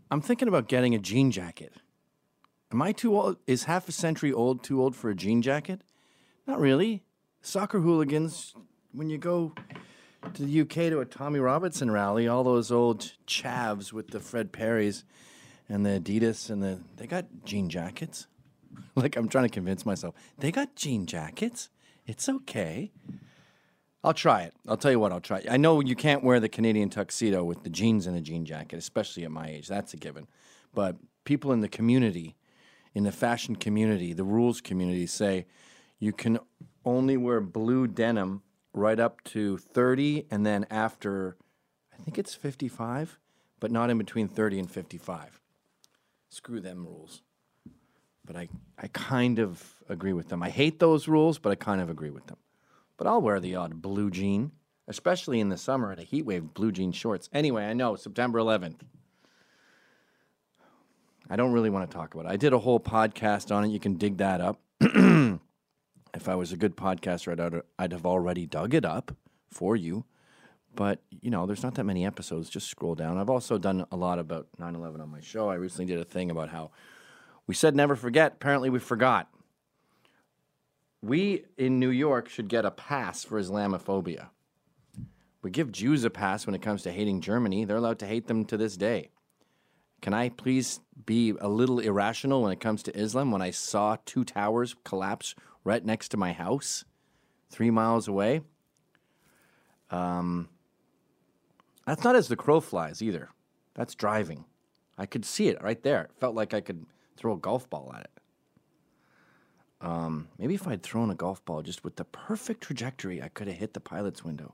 I'm thinking about getting a jean jacket. Am I too old? Is half a century old too old for a jean jacket? Not really. Soccer hooligans, when you go to the UK to a Tommy Robertson rally, all those old chavs with the Fred Perrys and the Adidas and they got jean jackets. Like, I'm trying to convince myself. They got jean jackets. It's okay. I'll try it. I'll tell you what, I'll try it. I know you can't wear the Canadian tuxedo with the jeans and a jean jacket, especially at my age. That's a given. But people in the community, in the fashion community, the rules community say you can only wear blue denim right up to 30, and then after, I think it's 55, but not in between 30 and 55. Screw them rules. But I kind of agree with them. I hate those rules, but I kind of agree with them. But I'll wear the odd blue jean, especially in the summer at a heat wave, blue jean shorts. Anyway, I know, September 11th. I don't really want to talk about it. I did a whole podcast on it. You can dig that up. If I was a good podcaster, I'd have already dug it up for you. But, you know, there's not that many episodes. Just scroll down. I've also done a lot about 9/11 on my show. I recently did a thing about how we said never forget. Apparently we forgot. We in New York should get a pass for Islamophobia. We give Jews a pass when it comes to hating Germany. They're allowed to hate them to this day. Can I please be a little irrational when it comes to Islam? When I saw two towers collapse right next to my house, 3 miles away. That's not as the crow flies either. That's driving. I could see it right there. It felt like I could throw a golf ball at it. Maybe if I'd thrown a golf ball just with the perfect trajectory, I could have hit the pilot's window.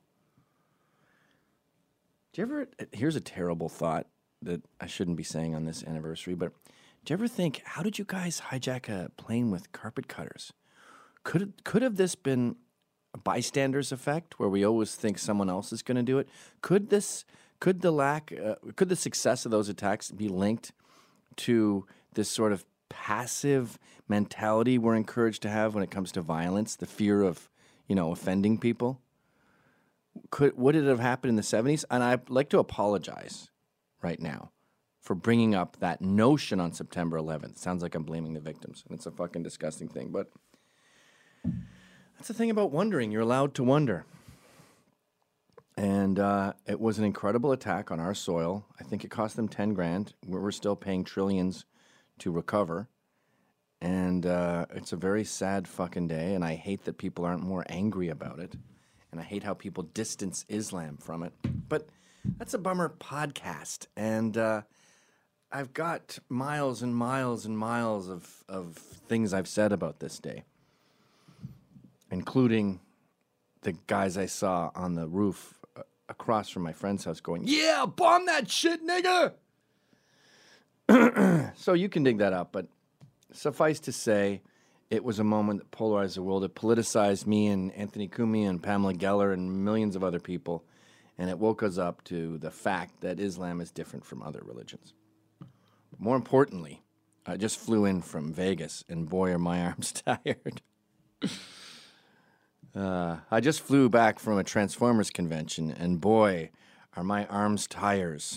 Here's a terrible thought that I shouldn't be saying on this anniversary, but do you ever think, how did you guys hijack a plane with carpet cutters? Could have this been a bystander's effect where we always think someone else is going to do it? Could the success of those attacks be linked to this sort of passive mentality we're encouraged to have when it comes to violence, the fear of, offending people? Would it have happened in the 70s? And I'd like to apologize right now for bringing up that notion on September 11th. Sounds like I'm blaming the victims, and it's a fucking disgusting thing, but that's the thing about wondering. You're allowed to wonder. And it was an incredible attack on our soil. I think it cost them $10,000. We're still paying trillions to recover. And it's a very sad fucking day, and I hate that people aren't more angry about it. And I hate how people distance Islam from it. But that's a bummer podcast. And I've got miles and miles and miles of things I've said about this day, including the guys I saw on the roof across from my friend's house going, "Yeah, bomb that shit, nigga!" So you can dig that up, but suffice to say, it was a moment that polarized the world. It politicized me and Anthony Cumia and Pamela Geller and millions of other people, and it woke us up to the fact that Islam is different from other religions. But more importantly, I just flew in from Vegas, and boy, are my arms tired. I just flew back from a Transformers convention, and boy, are my arms tires.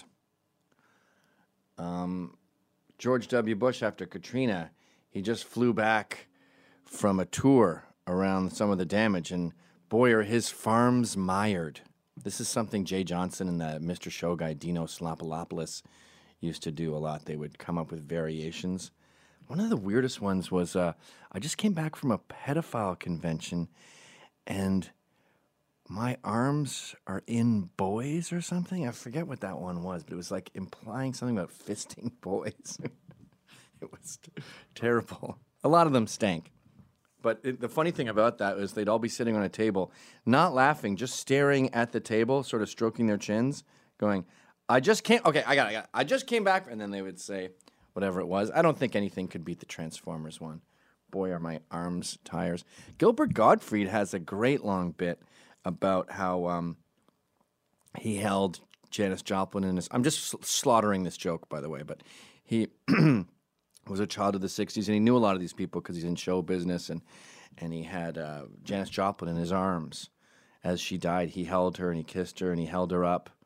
George W. Bush, after Katrina, he just flew back from a tour around some of the damage, and boy, are his farms mired. This is something Jay Johnson and the Mr. Show guy, Dino Slapalopoulos, used to do a lot. They would come up with variations. One of the weirdest ones was, I just came back from a pedophile convention, and my arms are in boys or something. I forget what that one was, but it was like implying something about fisting boys. It was terrible. A lot of them stank. But the funny thing about that is they'd all be sitting on a table, not laughing, just staring at the table, sort of stroking their chins, going, I just came back. And then they would say whatever it was. I don't think anything could beat the Transformers one. Boy, are my arms tires. Gilbert Gottfried has a great long bit about how he held Janis Joplin in his... I'm just slaughtering this joke, by the way, but he was a child of the 60s, and he knew a lot of these people because he's in show business, and he had Janis Joplin in his arms. As she died, he held her, and he kissed her, and he held her up,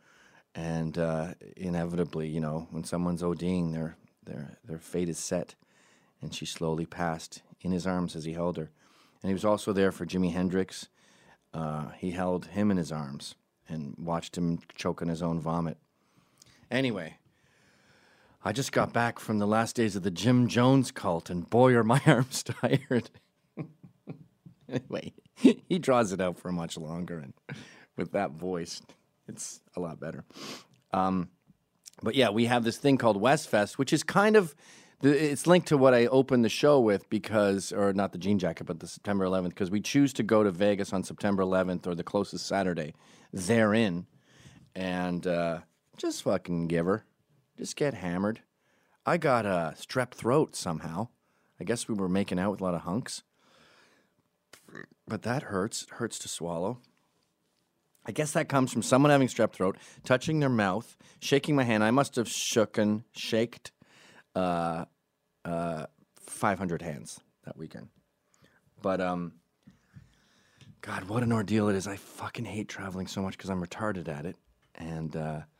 And inevitably, you know, when someone's ODing, their fate is set. And she slowly passed in his arms as he held her. And he was also there for Jimi Hendrix. He held him in his arms and watched him choke on his own vomit. Anyway, I just got back from the last days of the Jim Jones cult, and boy, are my arms tired. Anyway, he draws it out for much longer, and with that voice, it's a lot better. But yeah, we have this thing called Westfest, which is kind of, it's linked to what I opened the show with because, or not the jean jacket, but the September 11th, because we choose to go to Vegas on September 11th or the closest Saturday therein, and just fucking give her. Just get hammered. I got a strep throat somehow. I guess we were making out with a lot of hunks. But that hurts. It hurts to swallow. I guess that comes from someone having strep throat, touching their mouth, shaking my hand. I must have shaked 500 hands that weekend. But, God, what an ordeal it is. I fucking hate traveling so much because I'm retarded at it. And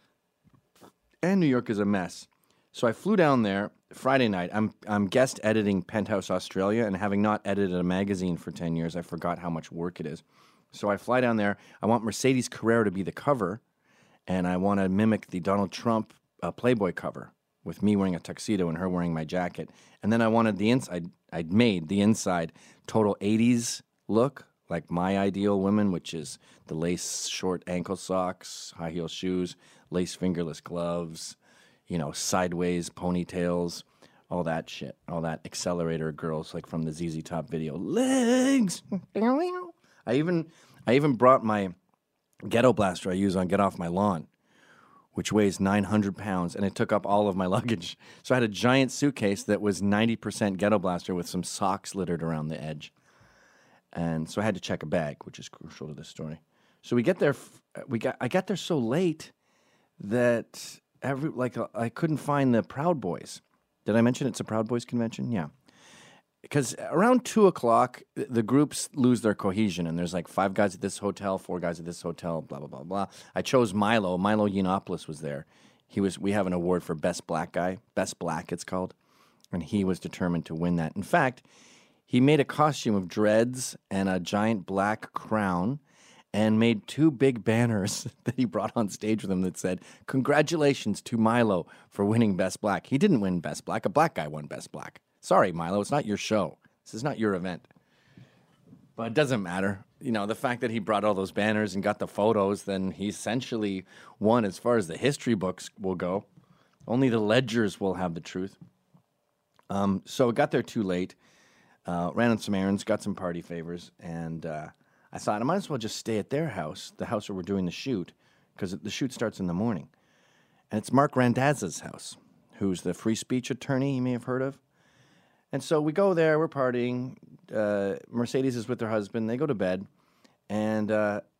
New York is a mess. So I flew down there Friday night. I'm guest editing Penthouse Australia, and having not edited a magazine for 10 years, I forgot how much work it is. So I fly down there. I want Mercedes Carrera to be the cover, and I want to mimic the Donald Trump Playboy cover with me wearing a tuxedo and her wearing my jacket. And then I wanted the inside. I'd made the inside total 80s look, like my ideal women, which is the lace short ankle socks, high heel shoes, lace fingerless gloves, you know, sideways ponytails, all that shit, all that accelerator girls like from the ZZ Top video. Legs. I even brought my ghetto blaster I use on Get Off My Lawn, which weighs 900 pounds, and it took up all of my luggage. So I had a giant suitcase that was 90% ghetto blaster with some socks littered around the edge. And so I had to check a bag, which is crucial to this story. So we get there. I got there so late that I couldn't find the Proud Boys. Did I mention it's a Proud Boys convention? Yeah. Because around 2 o'clock, the groups lose their cohesion, and there's like 5 guys at this hotel, 4 guys at this hotel, blah, blah, blah, blah. I chose Milo. Milo Yiannopoulos was there. We have an award for Best Black Guy. Best Black, it's called. And he was determined to win that. In fact, he made a costume of dreads and a giant black crown and made 2 big banners that he brought on stage with him that said, "Congratulations to Milo for winning Best Black." He didn't win Best Black. A black guy won Best Black. Sorry, Milo, it's not your show. This is not your event. But it doesn't matter. You know, the fact that he brought all those banners and got the photos, then he essentially won as far as the history books will go. Only the ledgers will have the truth. So I got there too late, ran on some errands, got some party favors, and I thought I might as well just stay at their house, the house where we're doing the shoot, because the shoot starts in the morning. And it's Mark Randazza's house, who's the free speech attorney you may have heard of. And so we go there, we're partying. Mercedes is with her husband. They go to bed. And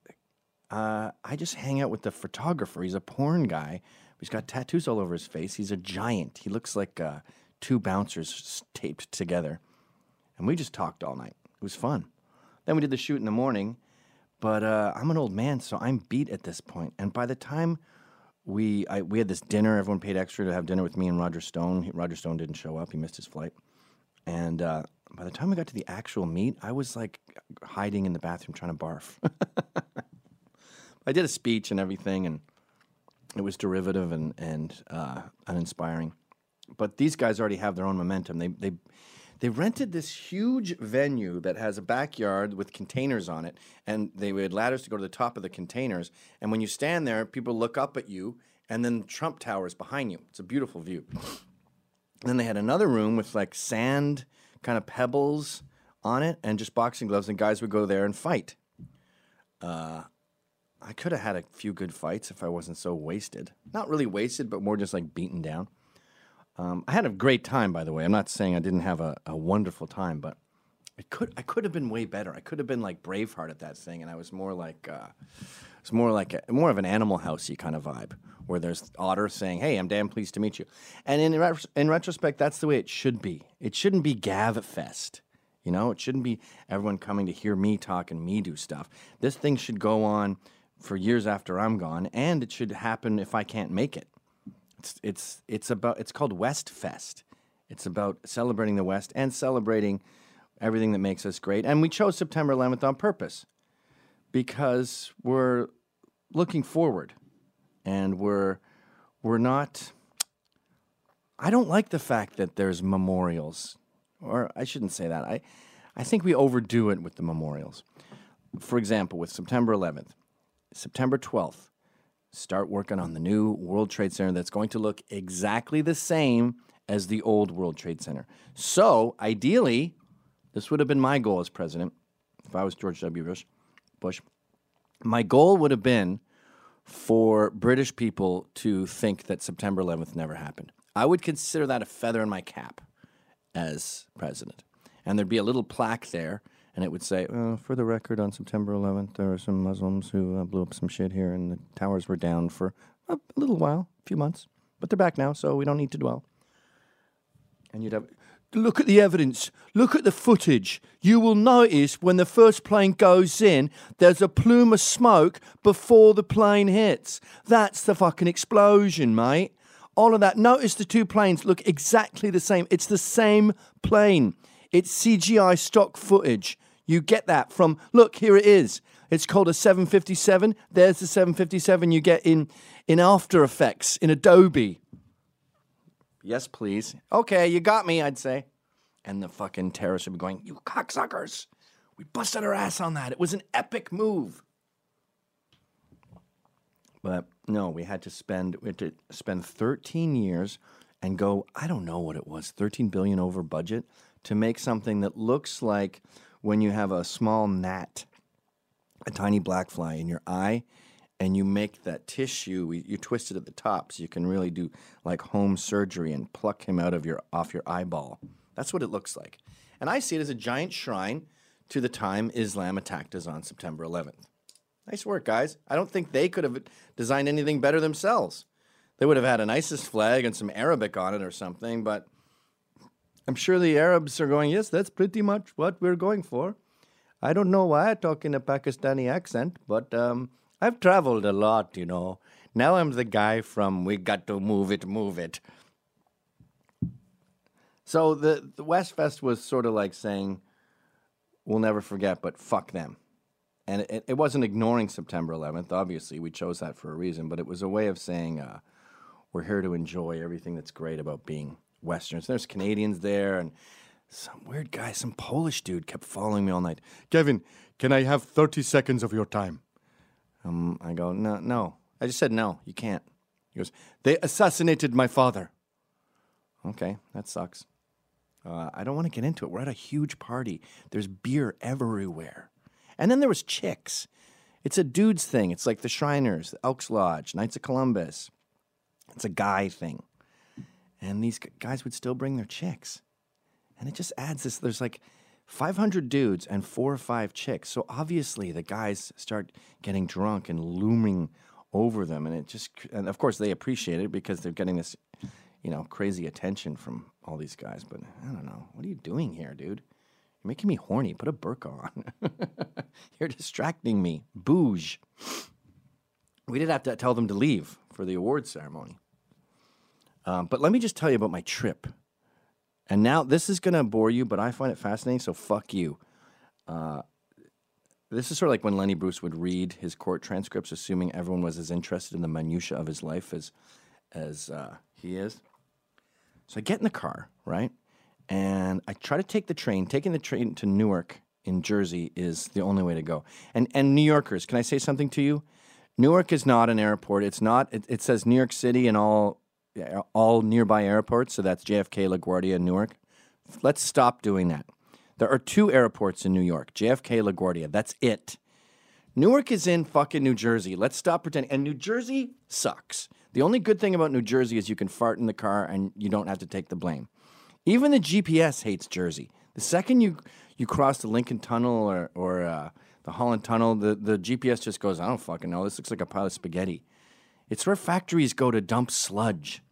I just hang out with the photographer. He's a porn guy. He's got tattoos all over his face. He's a giant. He looks like 2 bouncers taped together. And we just talked all night. It was fun. Then we did the shoot in the morning. But I'm an old man, so I'm beat at this point. And by the time we had this dinner, everyone paid extra to have dinner with me and Roger Stone. Roger Stone didn't show up. He missed his flight. And by the time we got to the actual meet, I was like hiding in the bathroom trying to barf. I did a speech and everything, and it was derivative and uninspiring. But these guys already have their own momentum. They rented this huge venue that has a backyard with containers on it, and they had ladders to go to the top of the containers. And when you stand there, people look up at you, and then Trump Tower is behind you. It's a beautiful view. Then they had another room with like sand, kind of pebbles on it, and just boxing gloves, and guys would go there and fight. I could have had a few good fights if I wasn't so wasted. Not really wasted, but more just like beaten down. I had a great time, by the way. I'm not saying I didn't have a wonderful time, but I could have been way better. I could have been like Braveheart at that thing, and I was more like more of an Animal Housey kind of vibe, where there's Otter saying, "Hey, I'm damn pleased to meet you." And in retrospect, that's the way it should be. It shouldn't be Gav Fest, you know. It shouldn't be everyone coming to hear me talk and me do stuff. This thing should go on for years after I'm gone, and it should happen if I can't make it. It's called West Fest. It's about celebrating the West and celebrating everything that makes us great. And we chose September 11th on purpose because we're looking forward, and we're not. I don't like the fact that there's memorials, or I shouldn't say that. I think we overdo it with the memorials. For example, with September 11th, September 12th, start working on the new World Trade Center that's going to look exactly the same as the old World Trade Center. So, ideally, this would have been my goal as president, if I was George W. Bush. My goal would have been for British people to think that September 11th never happened. I would consider that a feather in my cap as president. And there'd be a little plaque there, and it would say, for the record, on September 11th, there were some Muslims who blew up some shit here, and the towers were down for a little while, a few months. But they're back now, so we don't need to dwell. And you'd have, look at the evidence, look at the footage. You will notice when the first plane goes in, there's a plume of smoke before the plane hits. That's the fucking explosion, mate. All of that. Notice the two planes look exactly the same. It's the same plane. It's CGI stock footage. You get that from, look, here it is. It's called a 757. There's the 757 you get in After Effects, in Adobe. Yes, please. Okay, you got me, I'd say. And the fucking terrorists would be going, you cocksuckers. We busted our ass on that. It was an epic move. But no, we had to spend 13 years and go, I don't know what it was, 13 billion over budget to make something that looks like when you have a small gnat, a tiny black fly in your eye, and you make that tissue, you twist it at the top so you can really do like home surgery and pluck him off your eyeball. That's what it looks like. And I see it as a giant shrine to the time Islam attacked us on September 11th. Nice work, guys. I don't think they could have designed anything better themselves. They would have had an ISIS flag and some Arabic on it or something, but I'm sure the Arabs are going, yes, that's pretty much what we're going for. I don't know why I talk in a Pakistani accent, but I've traveled a lot, you know. Now I'm the guy from We Got to Move It, Move It. So the West Fest was sort of like saying, we'll never forget, but fuck them. And it wasn't ignoring September 11th. Obviously, we chose that for a reason, but it was a way of saying we're here to enjoy everything that's great about being Westerners. There's Canadians there, and some weird guy, some Polish dude kept following me all night. Kevin, can I have 30 seconds of your time? I go, no. I just said no, you can't. He goes, they assassinated my father. Okay, that sucks. I don't want to get into it. We're at a huge party. There's beer everywhere. And then there was chicks. It's a dude's thing. It's like the Shriners, the Elks Lodge, Knights of Columbus. It's a guy thing. And these guys would still bring their chicks. And it just adds this. There's like 500 dudes and 4 or 5 chicks. So obviously the guys start getting drunk and looming over them. And of course they appreciate it because they're getting this, crazy attention from all these guys. But I don't know. What are you doing here, dude? You're making me horny. Put a burqa on. You're distracting me. Bouge. We did have to tell them to leave for the awards ceremony. But let me just tell you about my trip. And now, this is going to bore you, but I find it fascinating, so fuck you. This is sort of like when Lenny Bruce would read his court transcripts, assuming everyone was as interested in the minutiae of his life as he is. So I get in the car, right? And I try to take the train. Taking the train to Newark in Jersey is the only way to go. And New Yorkers, can I say something to you? Newark is not an airport. It's not. It says New York City and all nearby airports. So that's JFK, LaGuardia, and Newark. Let's stop doing that. There are 2 airports in New York, JFK, LaGuardia. That's it. Newark is in fucking New Jersey. Let's stop pretending. And New Jersey sucks. The only good thing about New Jersey is you can fart in the car and you don't have to take the blame. Even the GPS hates Jersey. The second you cross the Lincoln Tunnel or the Holland Tunnel, the GPS just goes, I don't fucking know. This looks like a pile of spaghetti. It's where factories go to dump sludge.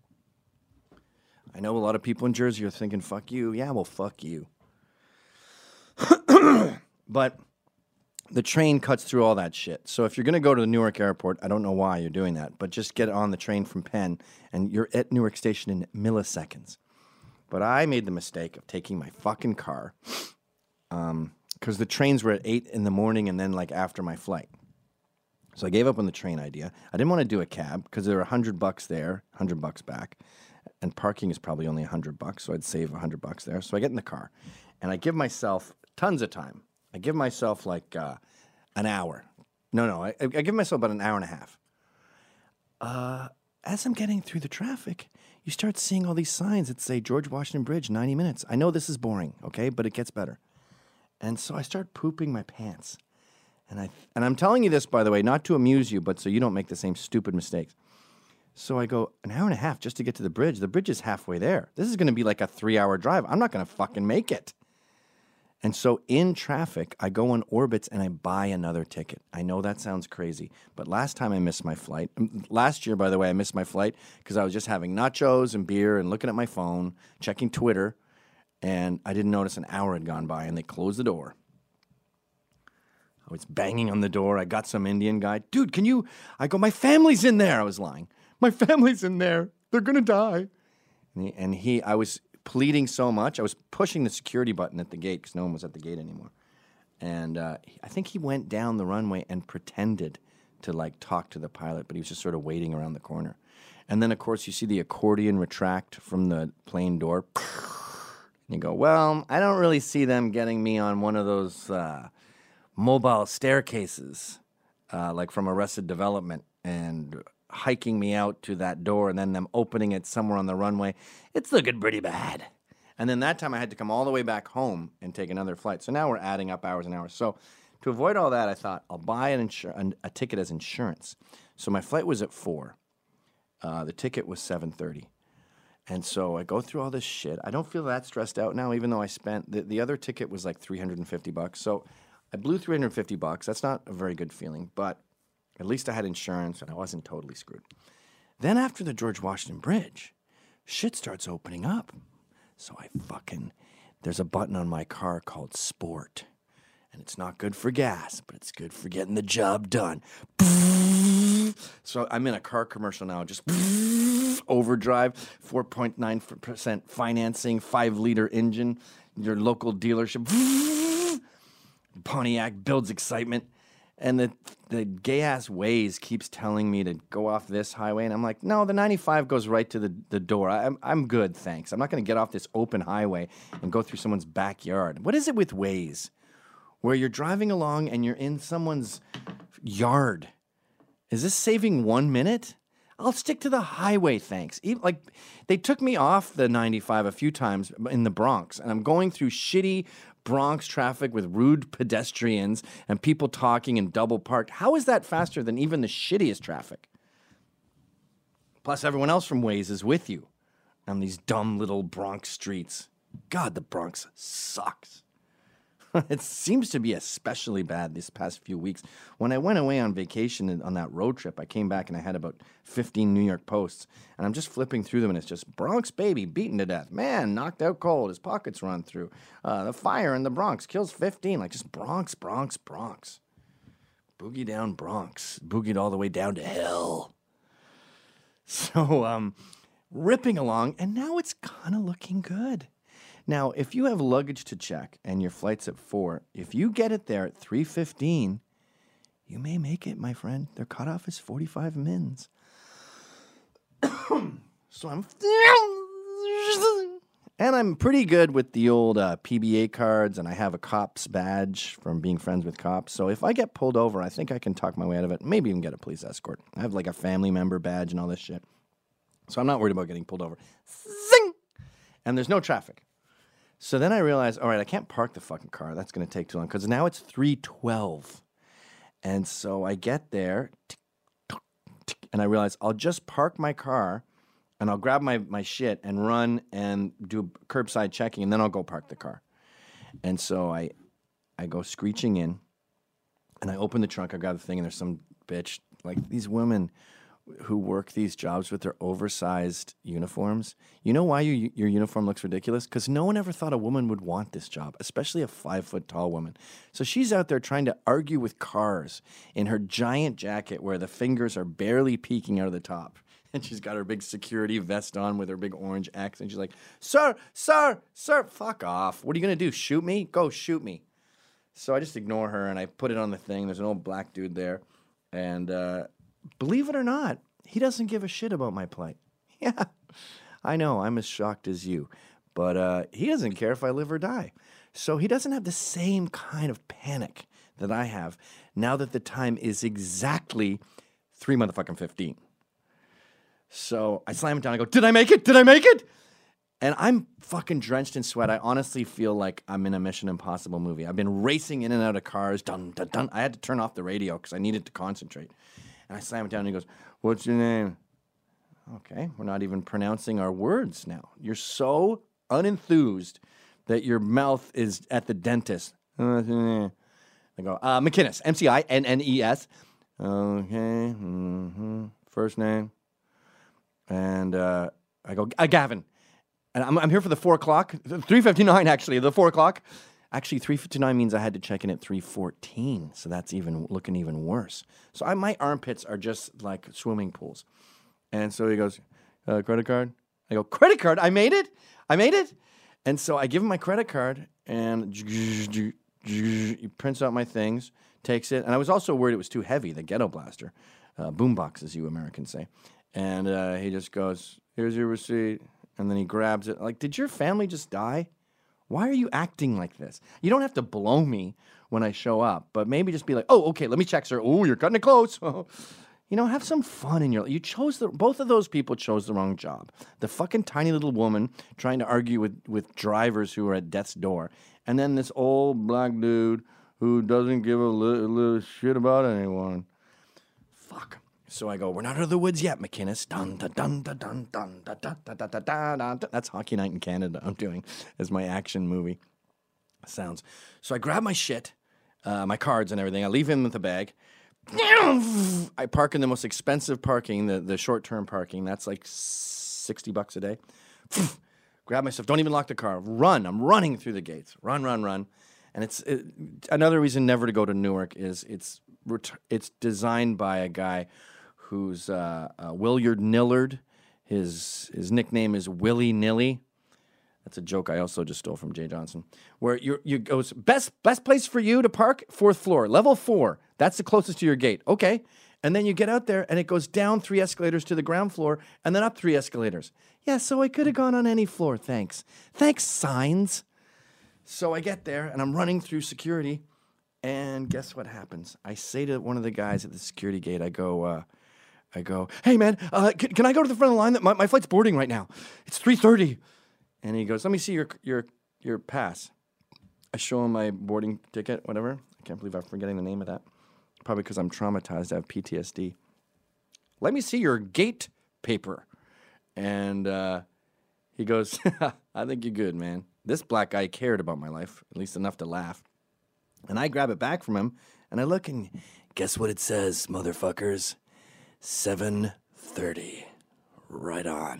I know a lot of people in Jersey are thinking, fuck you. Yeah, well, fuck you. But the train cuts through all that shit. So if you're going to go to the Newark airport, I don't know why you're doing that, but just get on the train from Penn, and you're at Newark Station in milliseconds. But I made the mistake of taking my fucking car because the trains were at 8 in the morning and then like after my flight. So I gave up on the train idea. I didn't want to do a cab because there were $100 there, $100 back, and parking is probably only $100, so I'd save $100 there. So I get in the car, and I give myself tons of time. I give myself like an hour. I give myself about an hour and a half. As I'm getting through the traffic, you start seeing all these signs that say George Washington Bridge, 90 minutes. I know this is boring, okay, but it gets better. And so I start pooping my pants. And I'm telling you this, by the way, not to amuse you, but so you don't make the same stupid mistakes. So I go an hour and a half just to get to the bridge. The bridge is halfway there. This is going to be like a 3-hour drive. I'm not going to fucking make it. And so in traffic, I go on Orbitz and I buy another ticket. I know that sounds crazy, but last time I missed my flight. Last year, by the way, I missed my flight because I was just having nachos and beer and looking at my phone, checking Twitter, and I didn't notice an hour had gone by and they closed the door. I was banging on the door. I got some Indian guy. Dude, can you? I go, my family's in there. I was lying. My family's in there. They're going to die. I was pleading so much. I was pushing the security button at the gate because no one was at the gate anymore. And I think he went down the runway and pretended to like talk to the pilot, but he was just sort of waiting around the corner. And then, of course, you see the accordion retract from the plane door. And you go, well, I don't really see them getting me on one of those mobile staircases, like from Arrested Development, and hiking me out to that door and then them opening it somewhere on the runway. It's looking pretty bad. And then that time I had to come all the way back home and take another flight. So now we're adding up hours and hours. So to avoid all that, I thought I'll buy a ticket as insurance. So my flight was at 4. The ticket was 7:30. And so I go through all this shit. I don't feel that stressed out now, even though I spent the other ticket was like $350. So I blew $350. That's not a very good feeling, but at least I had insurance and I wasn't totally screwed. Then after the George Washington Bridge, shit starts opening up. So there's a button on my car called Sport. And it's not good for gas, but it's good for getting the job done. So I'm in a car commercial now, just overdrive, 4.9% financing, 5-liter engine, your local dealership. Pontiac builds excitement. And the gay-ass Waze keeps telling me to go off this highway. And I'm like, no, the 95 goes right to the door. I'm good, thanks. I'm not going to get off this open highway and go through someone's backyard. What is it with Waze? Where you're driving along and you're in someone's yard. Is this saving 1 minute? I'll stick to the highway, thanks. They took me off the 95 a few times in the Bronx, and I'm going through shitty Bronx traffic with rude pedestrians and people talking and double parked. How is that faster than even the shittiest traffic? Plus, everyone else from Waze is with you on these dumb little Bronx streets. God, the Bronx sucks. It seems to be especially bad this past few weeks. When I went away on vacation on that road trip, I came back and I had about 15 New York Posts. And I'm just flipping through them and it's just Bronx baby beaten to death. Man, knocked out cold. His pockets run through. The fire in the Bronx kills 15. Like just Bronx, Bronx, Bronx. Boogie down Bronx. Boogied all the way down to hell. So, ripping along. And now it's kind of looking good. Now, if you have luggage to check and your flight's at 4, if you get it there at 3:15, you may make it, my friend. Their cutoff is 45 mins. So I'm pretty good with the old PBA cards, and I have a cop's badge from being friends with cops. So if I get pulled over, I think I can talk my way out of it. Maybe even get a police escort. I have like a family member badge and all this shit. So I'm not worried about getting pulled over. Zing! And there's no traffic. So then I realized, all right, I can't park the fucking car. That's going to take too long because now it's 3:12. And so I get there, and I realize I'll just park my car, and I'll grab my shit and run and do curbside checking, and then I'll go park the car. And so I go screeching in, and I open the trunk. I grab the thing, and there's some bitch. Like, these women who work these jobs with their oversized uniforms. You know why your uniform looks ridiculous? Because no one ever thought a woman would want this job, especially a 5-foot-tall woman. So she's out there trying to argue with cars in her giant jacket where the fingers are barely peeking out of the top. And she's got her big security vest on with her big orange X. And she's like, sir, fuck off. What are you going to do, shoot me? Go shoot me. So I just ignore her, and I put it on the thing. There's an old black dude there. And believe it or not, he doesn't give a shit about my plight. Yeah, I know, I'm as shocked as you. But he doesn't care if I live or die. So he doesn't have the same kind of panic that I have now that the time is exactly 3:15. So I slam it down. I go, did I make it? Did I make it? And I'm fucking drenched in sweat. I honestly feel like I'm in a Mission Impossible movie. I've been racing in and out of cars. Dun, dun, dun. I had to turn off the radio because I needed to concentrate. And I slam it down and he goes, what's your name? Okay, we're not even pronouncing our words now. You're so unenthused that your mouth is at the dentist. I go, McInnes, McInnes. Okay, first name. And I go, Gavin. And I'm here for the 4 o'clock. 3:59, actually, the 4 o'clock. Actually, 3:59 means I had to check in at 3:14. So that's looking even worse. So my armpits are just like swimming pools. And so he goes, credit card? I go, credit card? I made it? And so I give him my credit card, and he prints out my things, takes it. And I was also worried it was too heavy, the Ghetto Blaster. Boombox, as you Americans say. And he just goes, here's your receipt. And then he grabs it. Like, did your family just die? Why are you acting like this? You don't have to blow me when I show up, but maybe just be like, oh, okay, let me check, sir. Oh, you're cutting it close. You know, have some fun in your life. Both of those people chose the wrong job. The fucking tiny little woman trying to argue with drivers who are at death's door. And then this old black dude who doesn't give a little shit about anyone. Fuck. So I go, we're not out of the woods yet, McInnes. Dun, dun, dun, dun, dun, dun, dun, dun, dun, dun, dun, dun. That's Hockey Night in Canada I'm doing as my action movie sounds. So I grab my shit, my cards and everything. I leave him with the bag. I park in the most expensive parking, the short-term parking. That's like $60 a day. Grab my stuff. Don't even lock the car. Run. I'm running through the gates. Run. And it's another reason never to go to Newark is it's designed by a guy who's Willard Nillard. His nickname is Willy Nilly. That's a joke I also just stole from Jay Johnson. Where you goes, best place for you to park, 4th floor, level 4. That's the closest to your gate. Okay. And then you get out there and it goes down 3 escalators to the ground floor and then up 3 escalators. Yeah, so I could have gone on any floor, thanks. Thanks, signs. So I get there and I'm running through security. And guess what happens? I say to one of the guys at the security gate, I go, hey man, can I go to the front of the line? That my flight's boarding right now. It's 3:30. And he goes, let me see your pass. I show him my boarding ticket, whatever. I can't believe I'm forgetting the name of that. Probably because I'm traumatized. I have PTSD. Let me see your gate paper. And he goes, I think you're good, man. This black guy cared about my life, at least enough to laugh. And I grab it back from him, and I look, and guess what it says, motherfuckers? 7:30. Right on.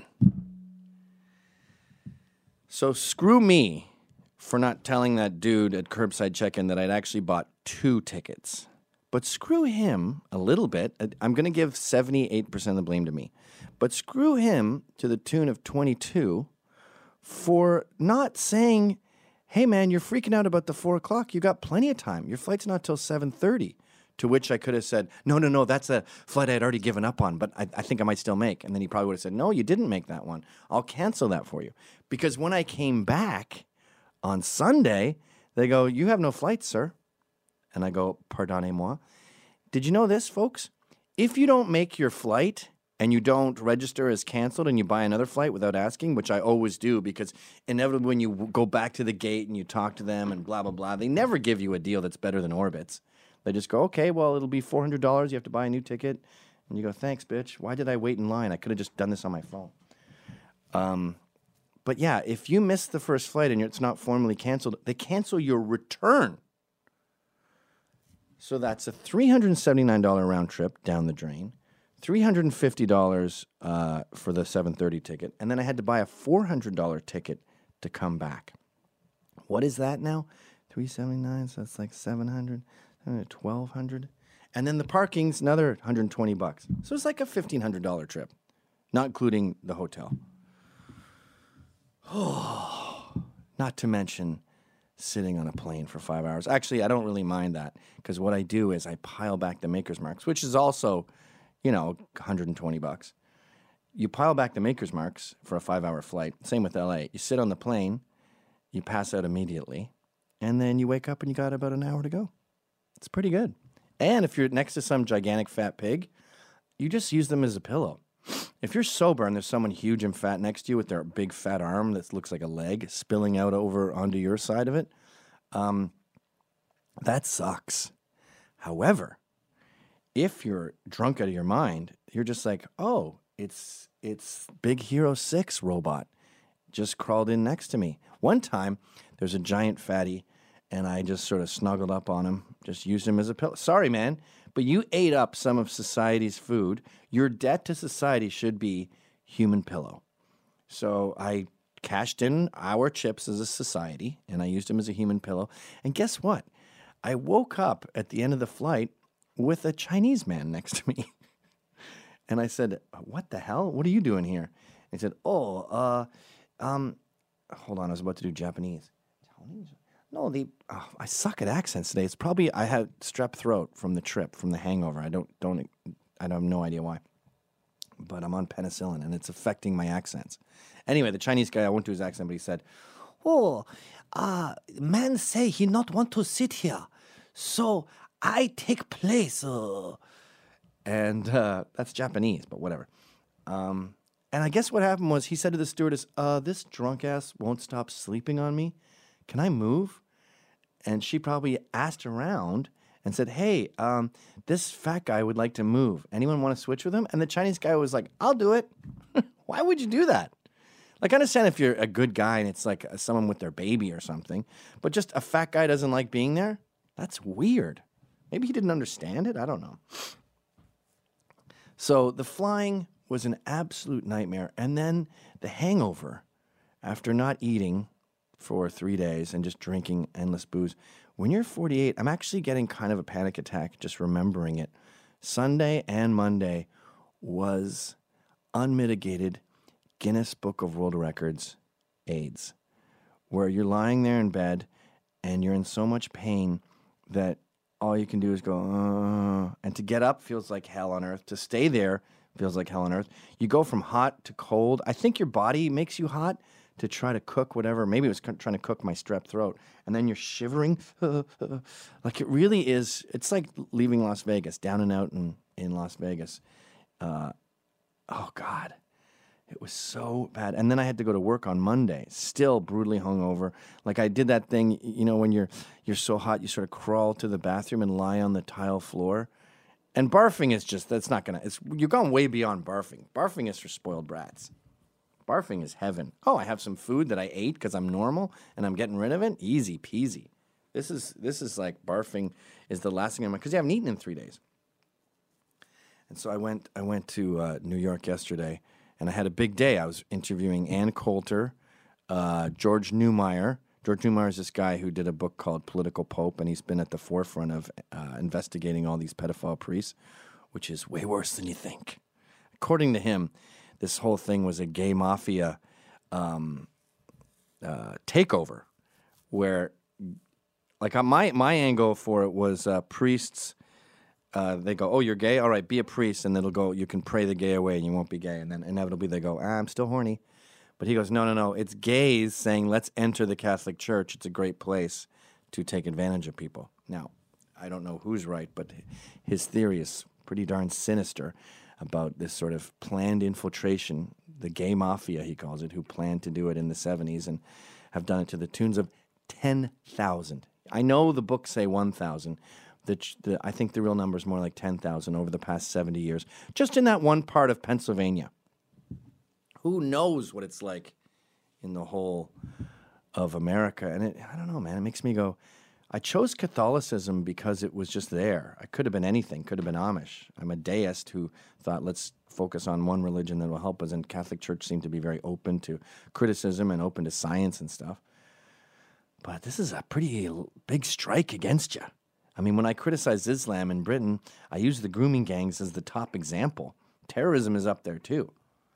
So screw me for not telling that dude at curbside check-in that I'd actually bought 2 tickets. But screw him a little bit. I'm going to give 78% of the blame to me. But screw him to the tune of 22 for not saying, hey, man, you're freaking out about the 4 o'clock. You got plenty of time. Your flight's not till 7:30. To which I could have said, no, that's a flight I had already given up on, but I think I might still make. And then he probably would have said, no, you didn't make that one. I'll cancel that for you. Because when I came back on Sunday, they go, you have no flight, sir. And I go, pardonnez-moi. Did you know this, folks? If you don't make your flight and you don't register as canceled and you buy another flight without asking, which I always do because inevitably when you go back to the gate and you talk to them and blah, blah, blah, they never give you a deal that's better than Orbitz. They just go, okay, well, it'll be $400. You have to buy a new ticket. And you go, thanks, bitch. Why did I wait in line? I could have just done this on my phone. But yeah, if you miss the first flight and it's not formally canceled, they cancel your return. So that's a $379 round trip down the drain, $350 for the 7:30 ticket, and then I had to buy a $400 ticket to come back. What is that now? $379, so that's like $700, $1,200. And then the parking's another $120. So it's like a $1,500 trip, not including the hotel. Oh, not to mention sitting on a plane for 5 hours. Actually, I don't really mind that because what I do is I pile back the Maker's Marks, which is also, $120. You pile back the Maker's Marks for a 5-hour flight. Same with LA. You sit on the plane, you pass out immediately, and then you wake up and you got about an hour to go. It's pretty good. And if you're next to some gigantic fat pig, you just use them as a pillow. If you're sober and there's someone huge and fat next to you with their big fat arm that looks like a leg spilling out over onto your side of it, that sucks. However, if you're drunk out of your mind, you're just like, oh, it's Big Hero 6 robot just crawled in next to me. One time, there's a giant fatty, and I just sort of snuggled up on him, just used him as a pillow. Sorry, man, but you ate up some of society's food. Your debt to society should be human pillow. So I cashed in our chips as a society, and I used him as a human pillow. And guess what? I woke up at the end of the flight with a Chinese man next to me. And I said, what the hell? What are you doing here? And he said, hold on, I was about to do Japanese. No, I suck at accents today. It's probably I had strep throat from the trip, from the hangover. I have no idea why. But I'm on penicillin, and it's affecting my accents. Anyway, the Chinese guy, I won't do his accent, but he said, man say he not want to sit here, so I take place. And that's Japanese, but whatever. And I guess what happened was he said to the stewardess, this drunk ass won't stop sleeping on me. Can I move? And she probably asked around and said, hey, this fat guy would like to move. Anyone want to switch with him? And the Chinese guy was like, I'll do it. Why would you do that? Like, I understand if you're a good guy and it's like someone with their baby or something, but just a fat guy doesn't like being there? That's weird. Maybe he didn't understand it. I don't know. So the flying was an absolute nightmare. And then the hangover after not eating for 3 days and just drinking endless booze. When you're 48, I'm actually getting kind of a panic attack just remembering it. Sunday and Monday was unmitigated Guinness Book of World Records AIDS, where you're lying there in bed and you're in so much pain that all you can do is go, and to get up feels like hell on earth. To stay there feels like hell on earth. You go from hot to cold. I think your body makes you hot to try to cook whatever. Maybe it was trying to cook my strep throat. And then you're shivering. Like it really is. It's like leaving Las Vegas, down and out in Las Vegas. Oh, God. It was so bad. And then I had to go to work on Monday, still brutally hungover. Like I did that thing, when you're so hot, you sort of crawl to the bathroom and lie on the tile floor. And barfing is just, you're going way beyond barfing. Barfing is for spoiled brats. Barfing is heaven. Oh, I have some food that I ate because I'm normal and I'm getting rid of it. Easy peasy. This is like barfing is the last thing because you haven't eaten in 3 days. And so I went to New York yesterday, and I had a big day. I was interviewing Ann Coulter, George Neumeier. George Neumeier is this guy who did a book called Political Pope, and he's been at the forefront of investigating all these pedophile priests, which is way worse than you think. According to him, this whole thing was a gay mafia takeover, where, like, my angle for it was priests. They go, oh, you're gay? All right, be a priest, and it'll go. You can pray the gay away, and you won't be gay. And then inevitably they go, I'm still horny. But he goes, no. It's gays saying, let's enter the Catholic Church. It's a great place to take advantage of people. Now, I don't know who's right, but his theory is pretty darn sinister about this sort of planned infiltration, the gay mafia, he calls it, who planned to do it in the 70s and have done it to the tunes of 10,000. I know the books say 1,000. I think the real number is more like 10,000 over the past 70 years, just in that one part of Pennsylvania. Who knows what it's like in the whole of America? And I don't know, man. It makes me go, I chose Catholicism because it was just there. I could have been anything, could have been Amish. I'm a deist who thought, let's focus on one religion that will help us, and Catholic Church seemed to be very open to criticism and open to science and stuff. But this is a pretty big strike against you. I mean, when I criticize Islam in Britain, I use the grooming gangs as the top example. Terrorism is up there too.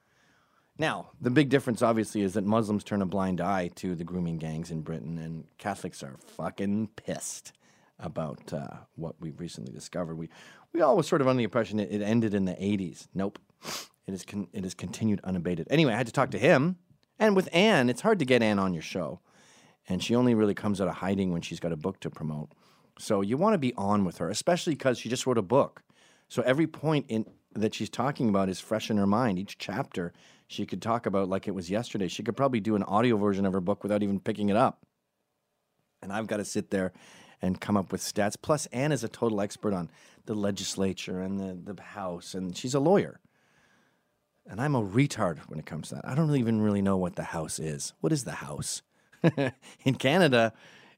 Now, the big difference, obviously, is that Muslims turn a blind eye to the grooming gangs in Britain, and Catholics are fucking pissed about what we've recently discovered. We all were sort of under the impression it ended in the 80s. Nope. It has continued unabated. Anyway, I had to talk to him. And with Anne, it's hard to get Anne on your show. And she only really comes out of hiding when she's got a book to promote. So you want to be on with her, especially because she just wrote a book. So every point that she's talking about is fresh in her mind. Each chapter she could talk about like it was yesterday. She could probably do an audio version of her book without even picking it up. And I've got to sit there and come up with stats. Plus, Anne is a total expert on the legislature and the House, and she's a lawyer. And I'm a retard when it comes to that. I don't even really know what the House is. What is the House? In Canada,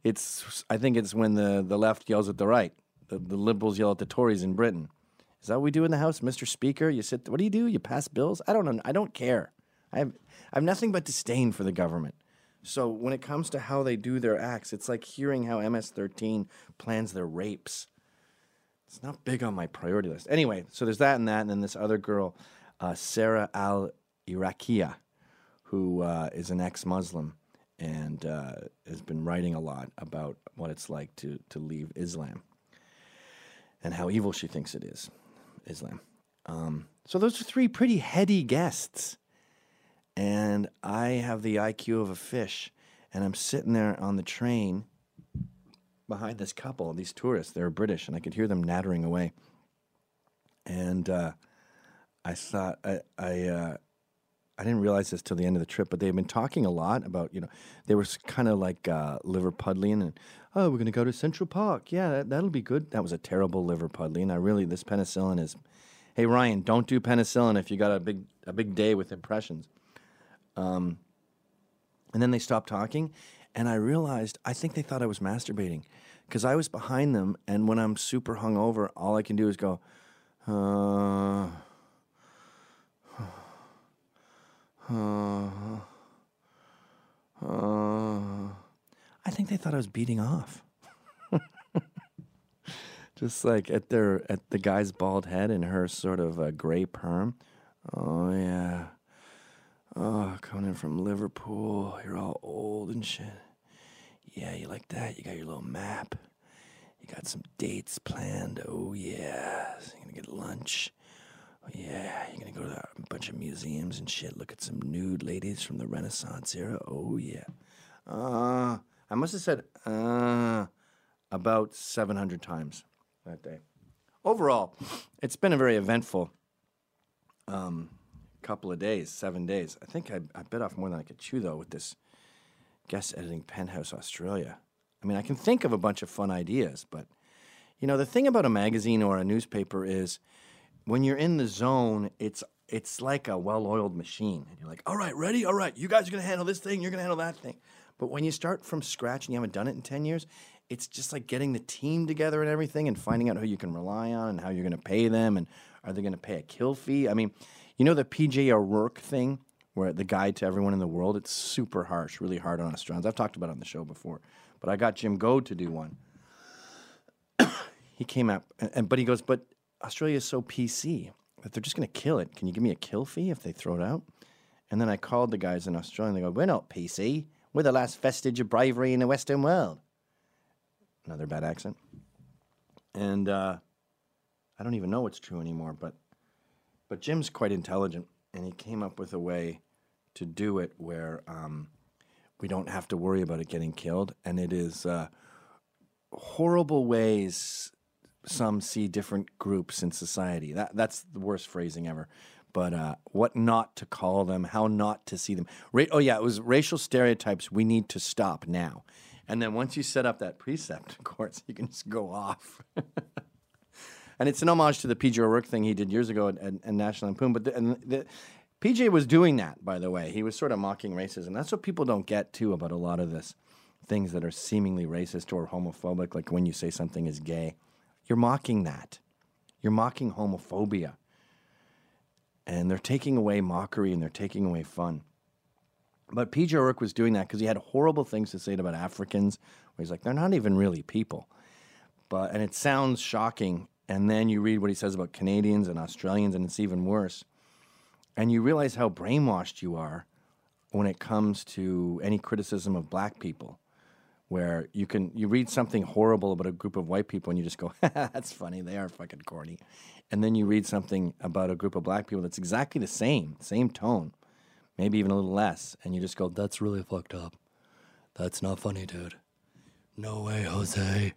I think it's when the left yells at the right. The Liberals yell at the Tories in Britain. Is that what we do in the House, Mr. Speaker? You sit. What do? You pass bills? I don't know. I don't care. I have nothing but disdain for the government. So when it comes to how they do their acts, it's like hearing how MS-13 plans their rapes. It's not big on my priority list. Anyway, so there's that, and then this other girl, Sarah Al-Iraqiya, who is an ex-Muslim and has been writing a lot about what it's like to leave Islam and how evil she thinks it is. Islam. So those are three pretty heady guests. And I have the IQ of a fish. And I'm sitting there on the train behind this couple, these tourists. They're British, and I could hear them nattering away. And I thought, I didn't realize this till the end of the trip, but they've been talking a lot about, they were kind of like Liverpudlian and, we're going to go to Central Park. Yeah, that'll be good. That was a terrible Liverpudlian. This penicillin is, hey, Ryan, don't do penicillin if you got a big day with impressions. And then they stopped talking, and I realized, I think they thought I was masturbating because I was behind them, and when I'm super hungover, all I can do is go, I think they thought I was beating off. Just like at the guy's bald head and her sort of gray perm. Oh, yeah. Oh, coming in from Liverpool. You're all old and shit. Yeah, you like that? You got your little map. You got some dates planned. Oh, yeah. So you're going to get lunch. Oh, yeah, you're going to go to a bunch of museums and shit. Look at some nude ladies from the Renaissance era. Oh, yeah. I must have said about 700 times that day. Overall, it's been a very eventful couple of days, 7 days. I think I bit off more than I could chew, though, with this guest editing Penthouse Australia. I mean, I can think of a bunch of fun ideas, but, the thing about a magazine or a newspaper is when you're in the zone, it's like a well-oiled machine. And you're like, all right, ready? All right, you guys are going to handle this thing, you're going to handle that thing. But when you start from scratch and you haven't done it in 10 years, it's just like getting the team together and everything and finding out who you can rely on and how you're going to pay them and are they going to pay a kill fee? I mean, the PJ O'Rourke thing where the guide to everyone in the world, it's super harsh, really hard on Australians. I've talked about it on the show before, but I got Jim Goad to do one. He came up, but he goes, but Australia is so PC that they're just going to kill it. Can you give me a kill fee if they throw it out? And then I called the guys in Australia and they go, we're not PC. We're the last vestige of bravery in the Western world. Another bad accent. And I don't even know what's true anymore, but Jim's quite intelligent, and he came up with a way to do it where we don't have to worry about it getting killed, and it is horrible ways some see different groups in society. That's the worst phrasing ever. But what not to call them, how not to see them. It was racial stereotypes we need to stop now. And then once you set up that precept, of course, you can just go off. And it's an homage to the PJ O'Rourke thing he did years ago at National Lampoon. But the PJ was doing that, by the way. He was sort of mocking racism. That's what people don't get, too, about a lot of this things that are seemingly racist or homophobic, like when you say something is gay. You're mocking that. You're mocking homophobia. And they're taking away mockery and they're taking away fun. But P.J. O'Rourke was doing that because he had horrible things to say about Africans, where he's like, they're not even really people. And it sounds shocking. And then you read what he says about Canadians and Australians, and it's even worse. And you realize how brainwashed you are when it comes to any criticism of black people, where you read something horrible about a group of white people and you just go, that's funny, they are fucking corny. And then you read something about a group of black people that's exactly the same tone, maybe even a little less, and you just go, that's really fucked up. That's not funny, dude. No way, Jose.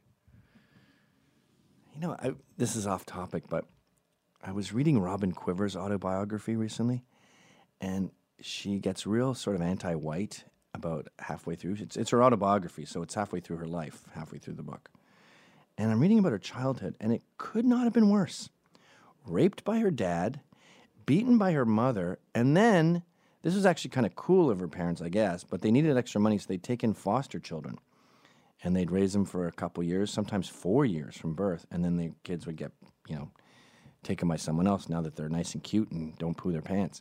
You know, this is off topic, but I was reading Robin Quivers' autobiography recently, and she gets real sort of anti-white about halfway through. It's her autobiography, so it's halfway through her life, halfway through the book. And I'm reading about her childhood, and it could not have been worse. Raped by her dad, beaten by her mother, and then, this was actually kind of cool of her parents, I guess, but they needed extra money, so they'd take in foster children. And they'd raise them for a couple years, sometimes 4 years from birth, and then the kids would get, taken by someone else now that they're nice and cute and don't poo their pants.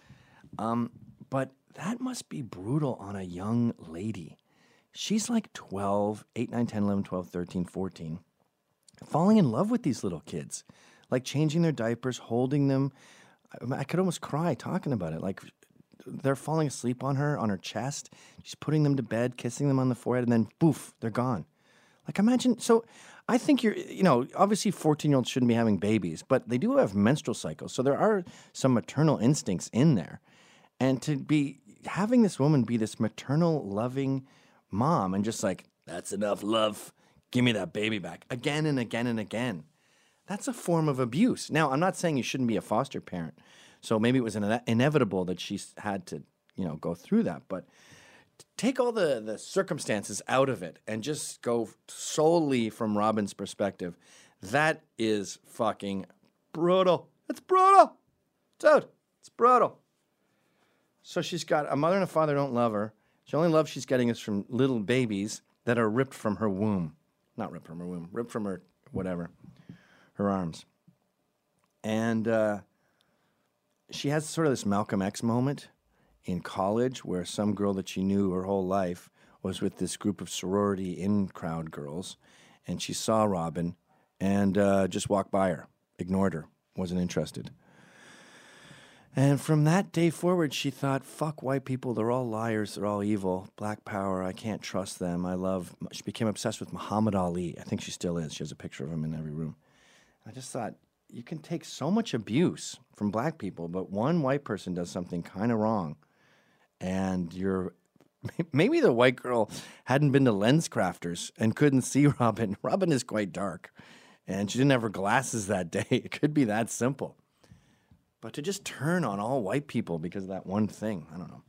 But that must be brutal on a young lady. She's like 12, 8, 9, 10, 11, 12, 13, 14, falling in love with these little kids, like changing their diapers, holding them. I could almost cry talking about it. Like they're falling asleep on her chest. She's putting them to bed, kissing them on the forehead, and then poof, they're gone. Like imagine, so I think obviously 14-year-olds shouldn't be having babies, but they do have menstrual cycles. So there are some maternal instincts in there. And to be having this woman be this maternal, loving mom and just like, that's enough love, give me that baby back, again and again and again. That's a form of abuse. Now, I'm not saying you shouldn't be a foster parent. So maybe it was inevitable that she had to, go through that. But take all the circumstances out of it and just go solely from Robin's perspective. That is fucking brutal. It's brutal. Dude, it's brutal. So she's got a mother and a father don't love her. The only love she's getting is from little babies that are ripped from her womb. Not ripped from her womb, ripped from her, whatever, her arms. And she has sort of this Malcolm X moment in college where some girl that she knew her whole life was with this group of sorority in-crowd girls, and she saw Robin and just walked by her, ignored her, wasn't interested. And from that day forward, she thought, fuck white people, they're all liars, they're all evil, black power, I can't trust them, she became obsessed with Muhammad Ali. I think she still is. She has a picture of him in every room. I just thought, you can take so much abuse from black people, but one white person does something kind of wrong, and maybe the white girl hadn't been to LensCrafters and couldn't see Robin. Robin is quite dark, and she didn't have her glasses that day. It could be that simple. But to just turn on all white people because of that one thing, I don't know.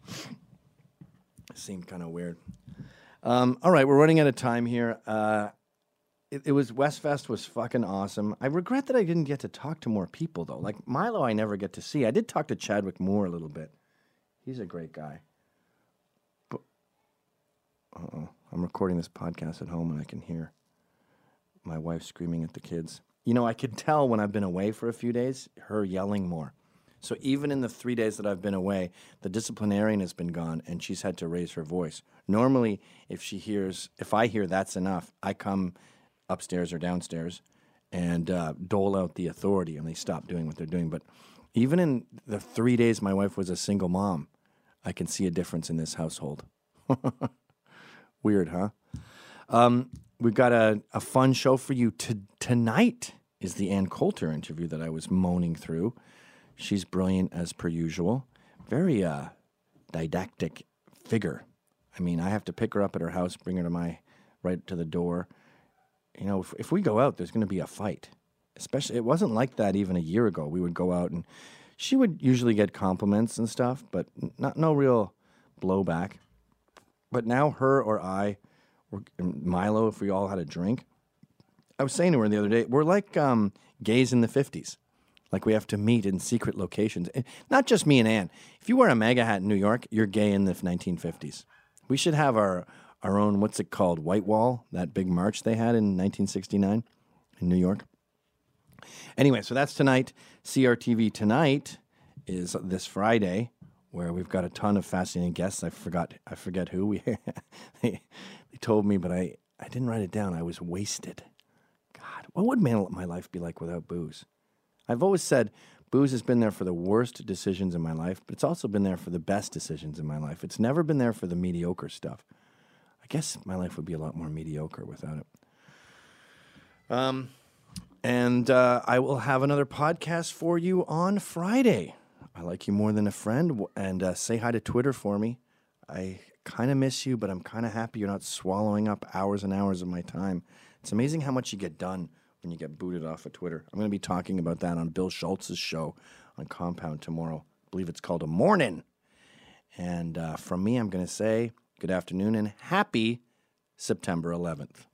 It seemed kind of weird. All right, we're running out of time here. Westfest was fucking awesome. I regret that I didn't get to talk to more people, though. Like Milo, I never get to see. I did talk to Chadwick Moore a little bit. He's a great guy. But, I'm recording this podcast at home, and I can hear my wife screaming at the kids. I could tell when I've been away for a few days, her yelling more. So even in the 3 days that I've been away, the disciplinarian has been gone, and she's had to raise her voice. Normally, if I hear that's enough, I come upstairs or downstairs and dole out the authority, and they stop doing what they're doing. But even in the 3 days my wife was a single mom, I can see a difference in this household. Weird, huh? We've got a fun show for you. Tonight is the Ann Coulter interview that I was moaning through. She's brilliant as per usual. Very didactic figure. I mean, I have to pick her up at her house, bring her right to the door. If we go out, there's going to be a fight. Especially, it wasn't like that even a year ago. We would go out and she would usually get compliments and stuff, but no real blowback. But now her or I, or Milo, if we all had a drink, I was saying to her the other day, we're like gays in the 50s. Like we have to meet in secret locations. Not just me and Ann. If you wear a MAGA hat in New York, you're gay in the 1950s. We should have our our own, what's it called, White Wall, that big march they had in 1969 in New York. Anyway, so that's tonight. CRTV Tonight is this Friday, where we've got a ton of fascinating guests. I forget who. They told me, but I didn't write it down. I was wasted. God, what would my life be like without booze? I've always said booze has been there for the worst decisions in my life, but it's also been there for the best decisions in my life. It's never been there for the mediocre stuff. I guess my life would be a lot more mediocre without it. And I will have another podcast for you on Friday. I like you more than a friend. And say hi to Twitter for me. I kind of miss you, but I'm kind of happy you're not swallowing up hours and hours of my time. It's amazing how much you get done when you get booted off of Twitter. I'm going to be talking about that on Bill Schultz's show on Compound tomorrow. I believe it's called A Morning. And from me, I'm going to say good afternoon and happy September 11th.